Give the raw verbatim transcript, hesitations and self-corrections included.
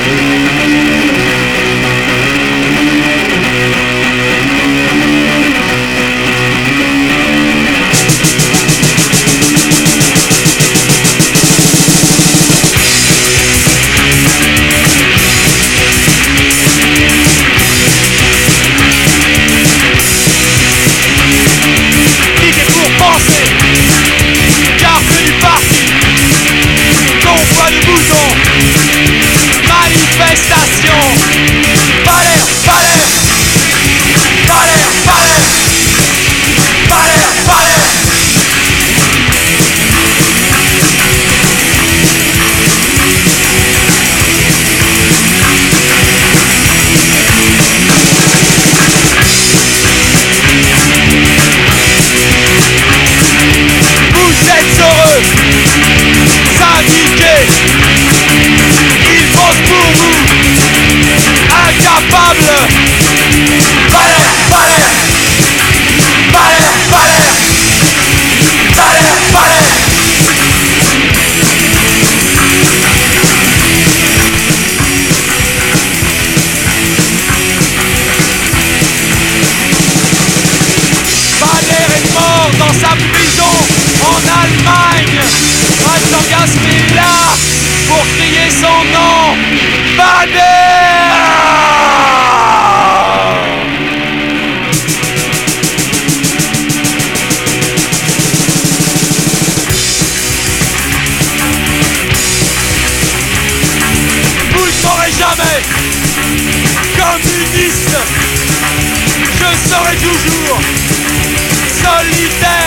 Manifestation. Valère, Valère. Valère, Valère. Valère, Valère. Vous êtes heureux, syndiqués. Pour vous, incapable. Valère, Valère. Valère, Valère. Valère, Valère. Valère est mort dans sa prison en Allemagne. Vincent Gasper est là pour crier son nom. Valère! Vous ne saurez jamais, communiste, je serai toujours solitaire.